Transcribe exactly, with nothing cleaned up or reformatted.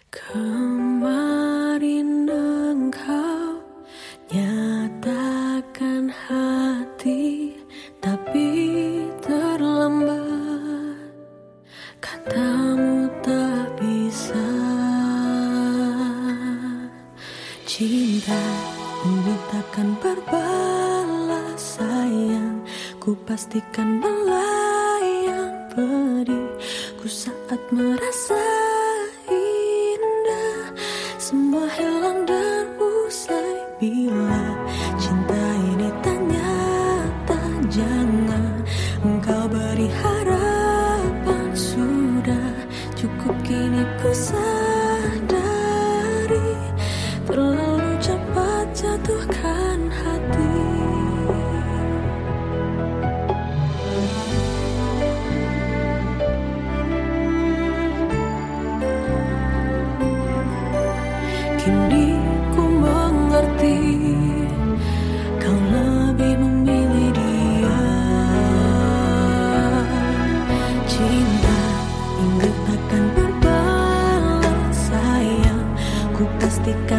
Kemarin engkau nyatakan hati, tapi terlambat. Katamu tak bisa. Cinta ini takkan berbalas sayang, ku pastikan melayang pedihku saat merasa indah. Semua hilang dan usai bila cinta ini tak nyata. Jangan engkau beri harapan, sudah cukup kini ku sadari terlalu cepat jatuhkan hati. Kini ku mengerti, kau lebih memilih dia. Cinta ini takkan berbalas sayang, ku pastikan